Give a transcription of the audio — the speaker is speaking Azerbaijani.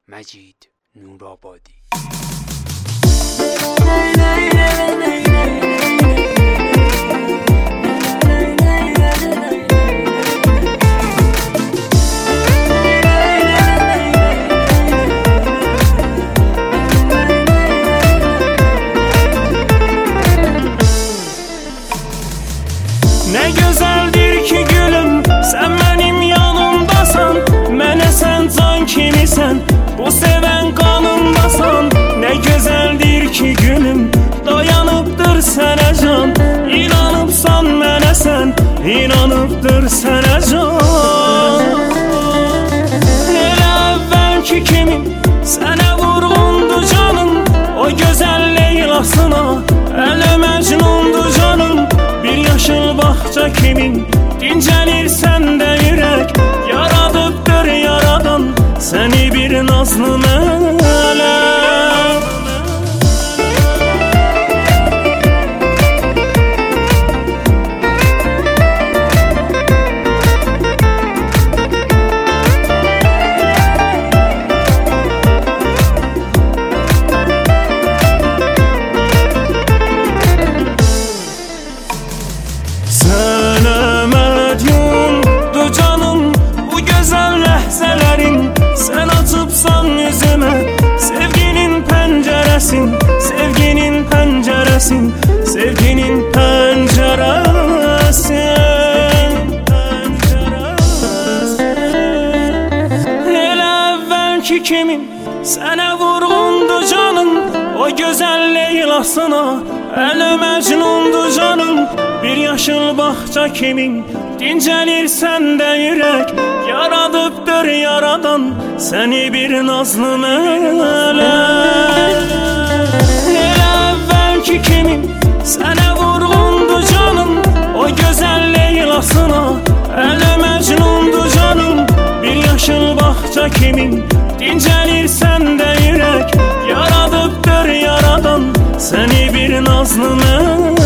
مجید نورآبادی. Ne güzeldir ki gülüm, sen benim yanımdasan. Mənə sen can kimisən, bu seven kanımdasan. Ne güzeldir ki gülüm, dayanıpdır sənə can. İnanıbsan mənə sen, inanıbdır sənə can. Elə əvvəlki kimi sənə vurğundu canım, o gözəl Leylasına ələ məcnundu canım. Bir yaşıl bağça kimin dincəlir səndə yürək, yaradıbdır yaradan səni bir nazlı mələk. Sənə mədyundu canım bu gözəl ləhzələrin, sən açıbsan üzümə sevginin pəncərəsin, sevginin pəncərəsin, sevginin pəncərəsin. Elə əvvəlki kimi sənə vurğundu canım, o gözəl Leylasına ələ məcnundu canım. Bir yaşıl bağça kimin dincəlir səndə yürək, yaradıbdır yaradan səni bir nazlı mələk. Elə əvvəlki kimi sənə vurğundu canım, o gözəl Leylasına ələ məcnundu canım. Bir yaşıl bağça kimin dincəlir səndə yürək, yaradıbdır yaradan səni bir nazlı mələk.